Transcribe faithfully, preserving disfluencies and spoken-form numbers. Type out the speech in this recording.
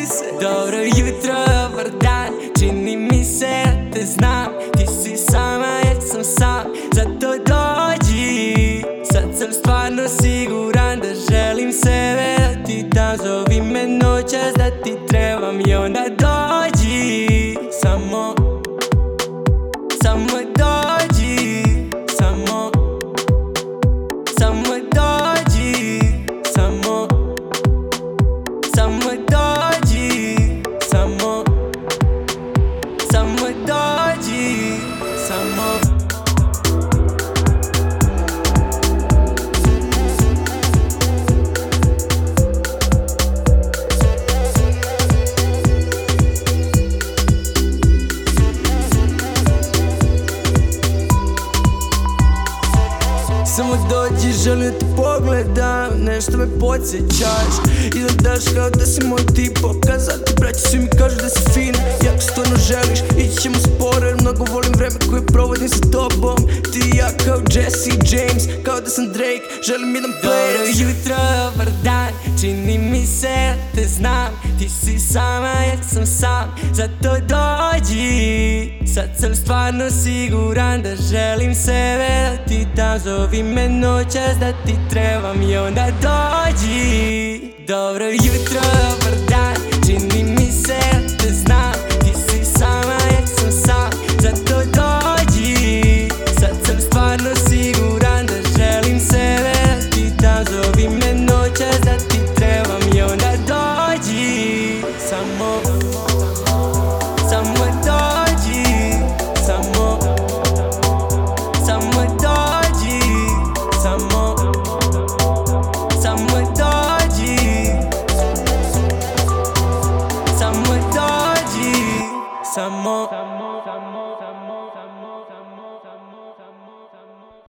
mi se. Dobro jutro, dobar dan, čini mi se da te znam. Ti si sama jer sam sam, zato dođi. Sad sam stvarno siguran da želim sebe da ti dam. Zovi me noćas da ti trebam i onda dođi. Samo, samo dođi. Samo, samo dođi. Samo, samo dođi. Samo, samo dođi. Samo. Samo dođi, želim da te pogledam, nešto me podsjećaš. Izgledaš kao da si moj tip, pokazati braći svi mi kažu da si fina. I ako stvarno želiš, ići ćemo sporo jer mnogo volim vreme koje provodim sa tobom. Ti i ja kao Jesse James, kao da sam Drake, želim jedan ples. Dobro jutro, dobar dan, čini mi se da te znam. Ti si sama jer sam sam, zato dođi. Sad sam stvarno siguran da želim sebe da ti dam. Zovi me noćas da ti trebam i onda dođi. Dobro jutro, dobar dan, čini mi se da te znam. Ti si sama jer sam sam, zato dođi. Sad sam stvarno siguran da želim sebe da ti dam. Zovi me noćas da ti trebam i onda dođi. Samo